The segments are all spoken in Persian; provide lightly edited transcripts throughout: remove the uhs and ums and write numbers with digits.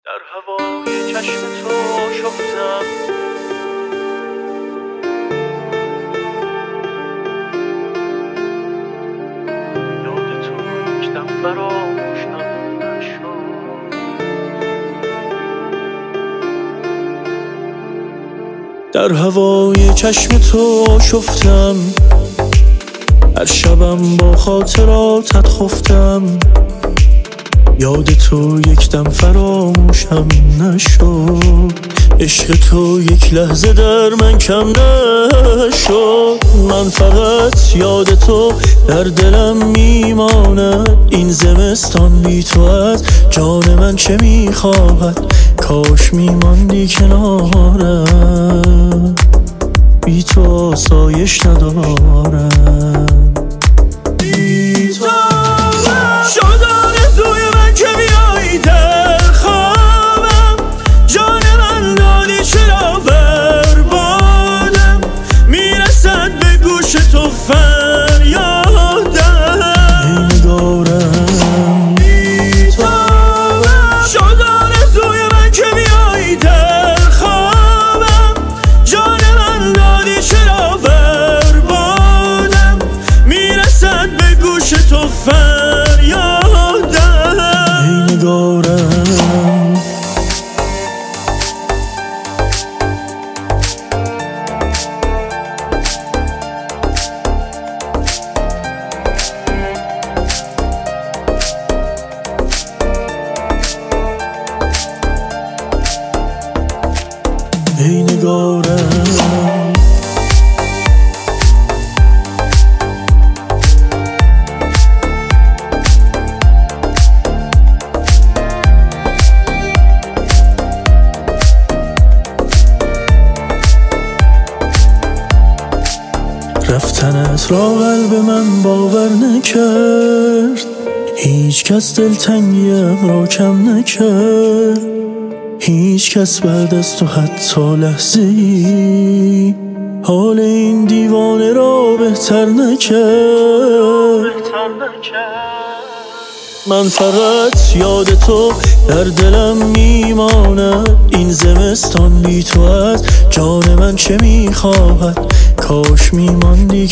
در هوای چشم تو شفتم، یاد تو یک دم فراموشم نشد. در هوای چشم تو شفتم، هر شبم با خاطراتت خفتم، یاد تو یک دم فراموشم نشد. عشق تو یک لحظه در من کم نشد. من فقط یاد تو در دلم میماند. این زمستان بی تو از جان من چه میخواهد؟ کاش میماندی کنارم، بی تو آسایش ندارم. بی تو شد آرزوی من که بیایی در خوابم، جان من دادی چرا بربادم، میرسد به گوش تو فریادم. ای نگارم بی تو شد آرزوی من که بیایی در خوابم، جان من دادی چرا بربادم، میرسد به گوش تو فریادم. ای نگارم ای نگارم رفتنت را قلب من باور نکرد، هیچ کس دلتنگیم را کم نکرد، هیچ کس بعد از تو حتی لحظه‌ای حال این دیوانه را بهتر نکرد. من فقط یاد تو در دلم میماند. این زمستان بی تو از جان من چه میخواهد؟ کاش میماندی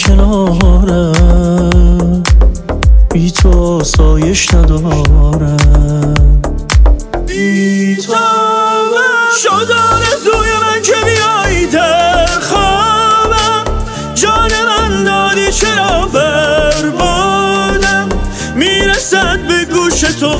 کنارم، بی تو آسایش ندارم. بی تو شد آرزوی من که بیایی در خوابم، جان من دادی چرا بربادم، میرسد به گوش تو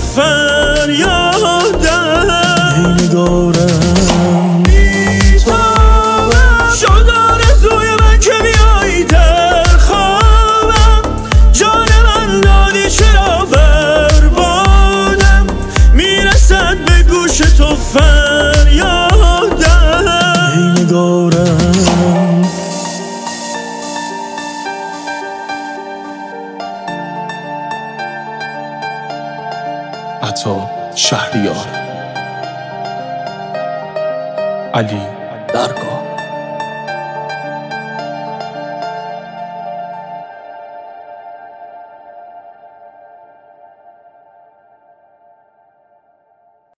فریادم. ای نگارم بی تو شد آرزوی من که بیایی در خوابم، جان من دادی چرا بربادم، میرسد به گوش تو فریادم. ای نگارم عطا شهریار، علی درگاه.